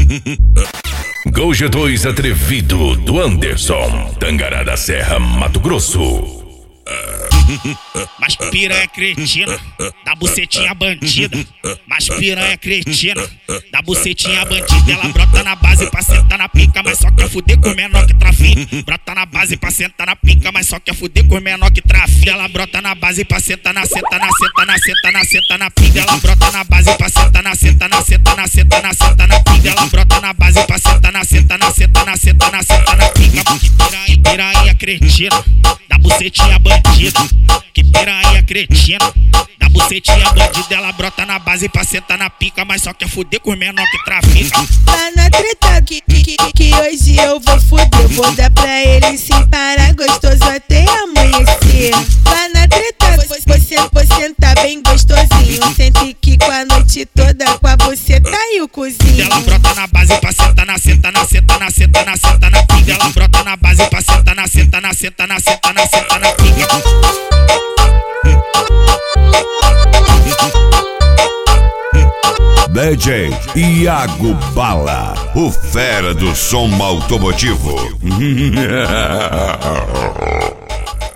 Gol G2 atrevido do Anderson, Tangará da Serra, Mato Grosso. Mas piranha cretina, da bucetinha bandida. Mas piranha cretina, da bucetinha bandida. Ela brota na base pra sentar na pica, mas só quer fuder com menor que trafica. Brota na base pra sentar na pica, mas só quer fuder com menor que trafica. Ela brota na base pra sentar na senta na senta na senta na senta na pica. Ela brota na base pra sentar na senta na senta na senta na senta na pica. Ela brota na base pra sentar na senta na senta na senta na senta na pica. Que piranha cretina, da bucetinha bandida. Que piranha cretina, da bucetinha bandida. Ela brota na base pra sentar na pica, mas só quer fuder com menor que trafica. Tá na treta que hoje eu vou fuder. Vou dar pra ele sem parar, gostoso até amanhecer. Tá na treta, você tá bem gostosinho. Sente que com a noite toda com a buceta e o cozinho. Ela brota na base pra sentar na senta na senta na senta na senta na pica. Ela brota na base pra sentar na senta na senta na senta na senta na pica. DJ Iago Bala, o fera do som automotivo.